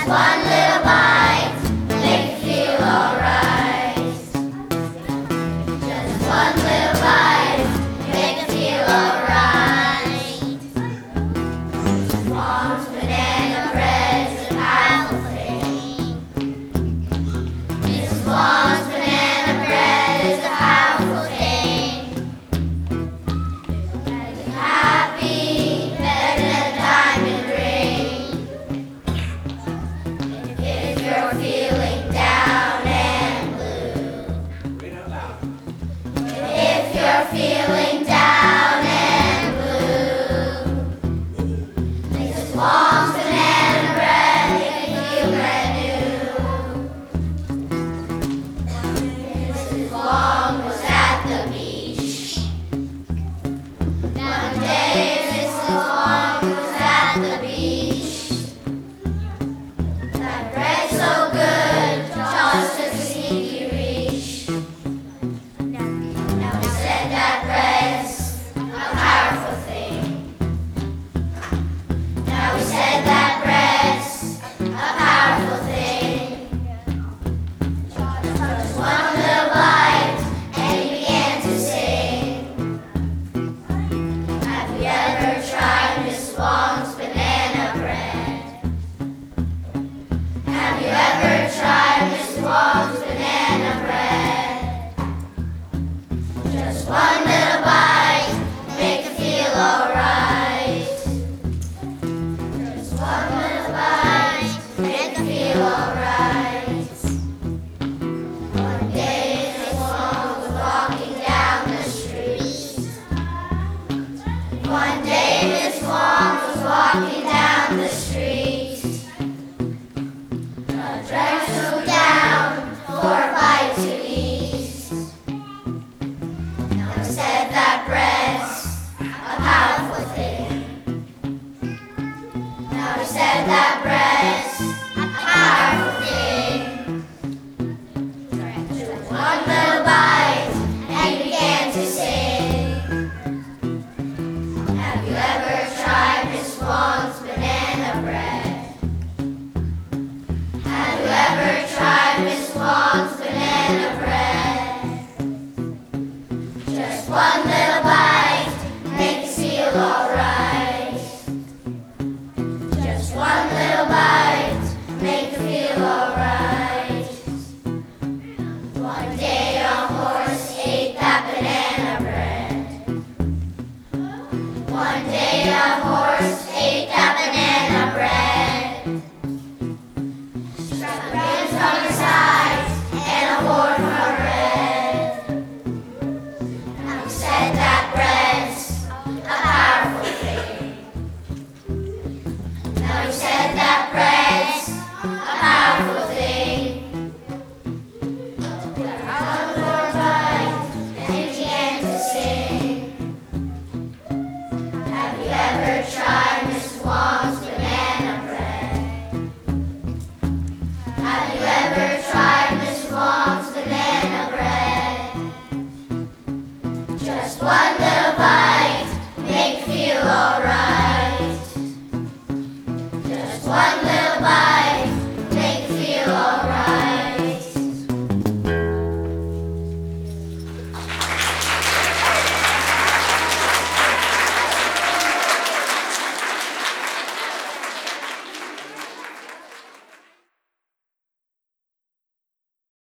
one little bite, make you feel alright. Just one little bite, make you feel alright. Swan's banana bread is a powerful thing. Miss Swan's banana bread is a powerful thing. Happy, better than a diamond ring. If you're feeling down and blue, if you're feeling down and blue, Mrs. Wong's banana bread make you feel brand new. Mrs. Wong was at the beach. One day Mrs. Wong was at the beach. That bread's so good, Josh took a sneaky reach. Now we said that bread's a powerful thing. Now we said that bread's a powerful thing. Just one little bite, and he began to sing. Have you ever tried Miss Wong's banana bread? Have you ever tried Miss Wong's banana bread? Just one little bite, make you feel alright. Just one little bite, make you feel alright. One day Miss Wong was walking down the street. One day Miss Wong was walking down the street. A drag flew down for a bite to eat. Now we said that bread's a powerful thing. Now we said that bread's a powerful thing. Just one little bite, and he began to sing. Have you ever tried Miss Wong's banana bread? Have you ever tried Miss Wong's banana bread? Just one little bite, make you feel alright. Just one little bite, make you feel alright. One day a horse ate that banana bread. One day a horse ate that banana bread. Struck a ribs from her sides and a horn from her head. Now we said that bread's a powerful thing. Now we said that bread's a powerful thing. One more bite, and he began to sing. Have you ever tried Miss Wong's banana bread? Have you ever tried Miss Wong's banana bread? Just one little